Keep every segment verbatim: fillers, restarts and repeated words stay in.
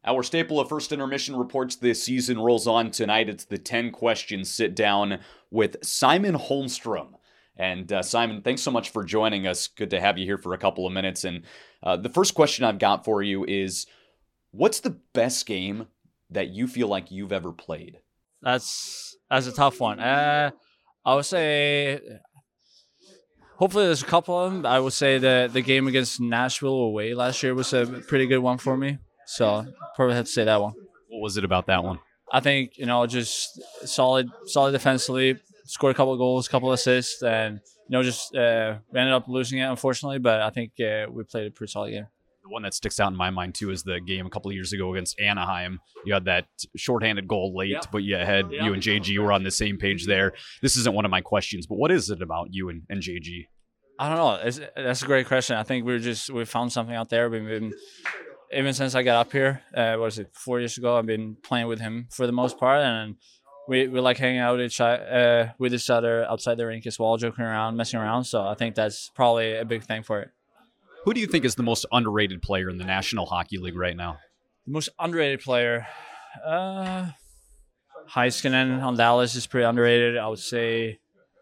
Our staple of First Intermission Reports this season rolls on tonight. It's the ten questions sit down with Simon Holmstrom. And uh, Simon, thanks so much for joining us. Good to have you here for a couple of minutes. And uh, the first question I've got for you is, what's the best game that you feel like you've ever played? That's that's a tough one. Uh, I would say, hopefully there's a couple of them. I would say the, the game against Nashville away last year was a pretty good one for me. So probably have to say that one. What was it about that one? I think, you know, just solid, solid defensively, scored a couple of goals, a couple of assists, and, you know, just uh, we ended up losing it, unfortunately, but I think uh, we played a pretty solid game. The one that sticks out in my mind, too, is the game a couple of years ago against Anaheim. You had that shorthanded goal late, Yep. but you had Yep. you and J G were on the same page there. This isn't one of my questions, but what is it about you and, and J G? I don't know. It's, that's a great question. I think we were just we found something out there. We've been even since I got up here. Uh, what was it? Four years ago, I've been playing with him for the most part, and we we like hanging out each uh, with each other outside the rink as well, joking around, messing around. So I think that's probably a big thing for it. Who do you think is the most underrated player in the National Hockey League right now? The most underrated player, uh, Heiskanen on Dallas is pretty underrated. I would say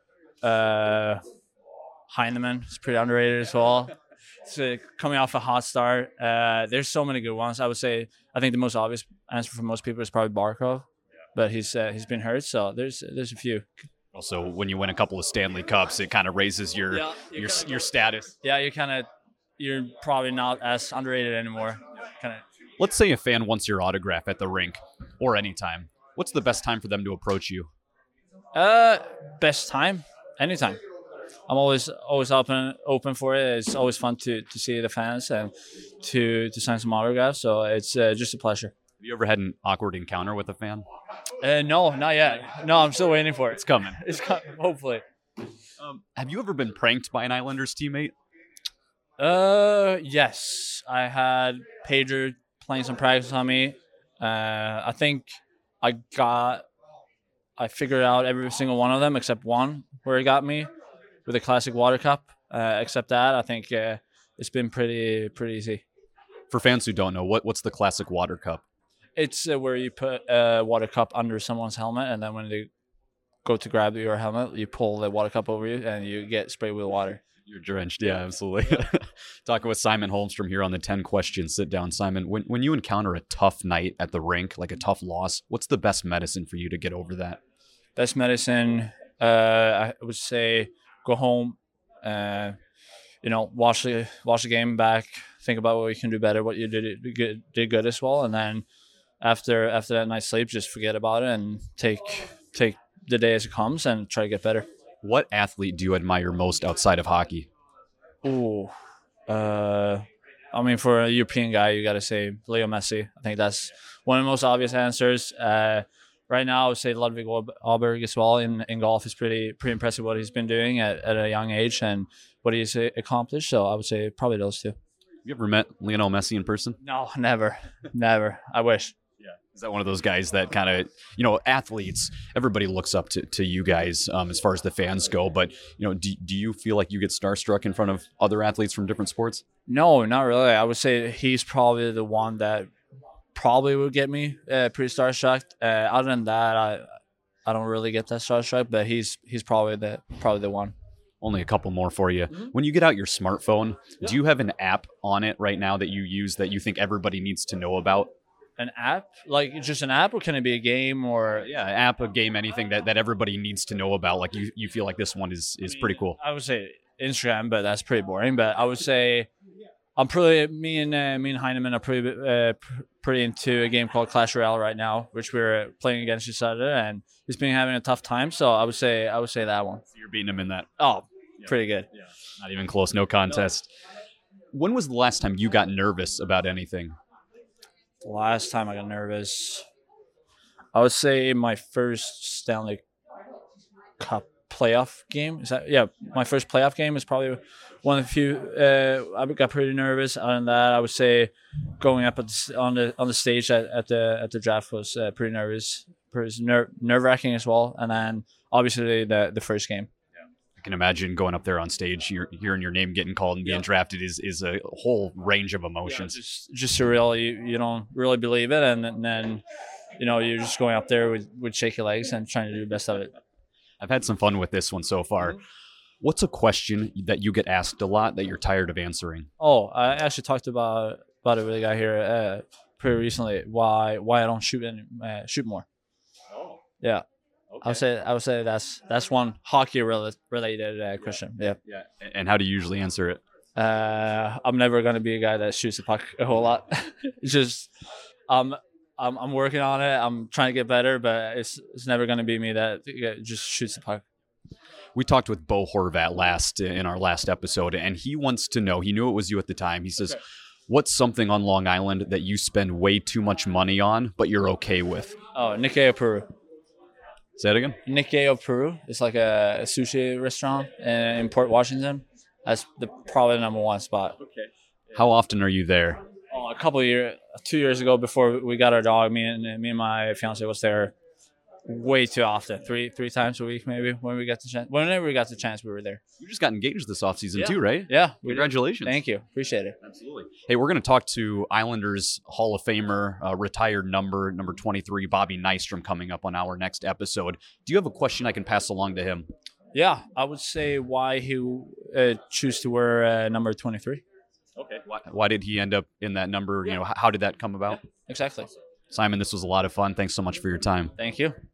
uh, Heineman is pretty underrated as well. So coming off a hot start, uh, there's so many good ones. I would say I think the most obvious answer for most people is probably Barkov, but he's uh, he's been hurt, so there's there's a few. Also, when you win a couple of Stanley Cups, it kind of raises your Yeah, your kinda- your status. Yeah, you kind of you're probably not as underrated anymore. Kind of. Let's say a fan wants your autograph at the rink or anytime. What's the best time for them to approach you? Uh, best time, anytime. I'm always always open open for it. It's always fun to, to see the fans and to to sign some autographs. So it's uh, just a pleasure. Have you ever had an awkward encounter with a fan? Uh, no, not yet. No, I'm still waiting for it. It's coming. It's coming. Hopefully. Um, have you ever been pranked by an Islanders teammate? Uh, yes. I had Pager playing some practice on me. Uh, I think I got, I figured out every single one of them except one where he got me with a classic water cup. Uh, except that, I think uh, it's been pretty pretty easy. For fans who don't know, what what's the classic water cup? It's uh, where you put a water cup under someone's helmet, and then when they go to grab your helmet, you pull the water cup over you, and you get sprayed with water. You're drenched. Yeah, absolutely. Talking with Simon Holmstrom here on the ten questions sit down. Simon, when, when you encounter a tough night at the rink, like a tough loss, what's the best medicine for you to get over that? Best medicine, uh, I would say go home, uh, you know, watch the, watch the game back, think about what you can do better, what you did, did good, did good as well. And then after after that night's sleep, just forget about it and take take the day as it comes and try to get better. What athlete do you admire most outside of hockey? Ooh, uh, I mean, for a European guy, you got to say Leo Messi. I think that's one of the most obvious answers. Uh, right now, I would say Ludwig Åberg as well in, in golf is pretty pretty impressive what he's been doing at, at a young age and what he's accomplished. So I would say probably those two. Have you ever met Lionel Messi in person? No, never, never. I wish. Yeah. Is that one of those guys that kind of, you know, athletes, everybody looks up to, to you guys um, as far as the fans go, but, you know, do, do you feel like you get starstruck in front of other athletes from different sports? No, not really. I would say he's probably the one that probably would get me uh, pretty starstruck. Uh, other than that, I I don't really get that starstruck, but he's he's probably the probably the one. Only a couple more for you. Mm-hmm. When you get out your smartphone, Yeah. do you have an app on it right now that you use that you think everybody needs to know about? An app? Like just an app, or can it be a game or? Yeah, app, a game, anything that, that everybody needs to know about. Like you, you feel like this one is, is pretty cool. I would say Instagram, but that's pretty boring. But I would say I'm pretty. Me and uh, me and Heineman are pretty uh, pr- pretty into a game called Clash Royale right now, which we're playing against each other, and he's been having a tough time. So I would say I would say that one. So you're beating him in that. Oh, Yeah. pretty good. Yeah. Not even close, no contest. When was the last time you got nervous about anything? The last time I got nervous, I would say my first Stanley Cup playoff game. Is that yeah? My first playoff game is probably one of the few. Uh, I got pretty nervous. Other than that, I would say going up at the, on the on the stage at, at the at the draft was uh, pretty nervous, pretty ner- nerve wracking as well. And then obviously the the first game. can imagine going up there on stage, you're, hearing your name getting called and being yeah. drafted is is a whole range of emotions. Yeah, just, just surreal. You, you don't really believe it, and, and then you know you're just going up there with, with shaky legs and trying to do the best of it. I've had some fun with this one so far. Mm-hmm. What's a question that you get asked a lot that you're tired of answering? Oh, I actually talked about about it with a guy here uh, pretty recently. Why why I don't shoot any, uh, shoot more? Oh, yeah. Okay. I would say I would say that's that's one hockey related related uh, question. Yeah. Yeah. And how do you usually answer it? Uh, I'm never gonna be a guy that shoots the puck a whole lot. It's just um I'm I'm working on it. I'm trying to get better, but it's it's never gonna be me that just shoots the puck. We talked with Bo Horvat last in our last episode, and he wants to know. He knew it was you at the time. He says, okay. "What's something on Long Island that you spend way too much money on, but you're okay with?" Oh, Nikeo Peru. Say it again. Nikeo Peru. It's like a, a sushi restaurant in Port Washington. That's the probably the number one spot. Okay. Yeah. How often are you there? Oh, a couple of years, two years ago, before we got our dog, me and me and my fiance was there way too often. Three three times a week, maybe. When we got the chance, whenever we got the chance, we were there. You just got engaged this offseason yeah. too, right? Yeah. Congratulations. Thank you. Appreciate it. Absolutely. Hey, we're going to talk to Islanders Hall of Famer, uh, retired number number twenty-three, Bobby Nystrom, coming up on our next episode. Do you have a question I can pass along to him? Yeah, I would say why he uh, choose to wear uh, number twenty-three. Okay. Why, why did he end up in that number? Yeah. You know, how did that come about? Yeah, exactly. Simon, this was a lot of fun. Thanks so much for your time. Thank you.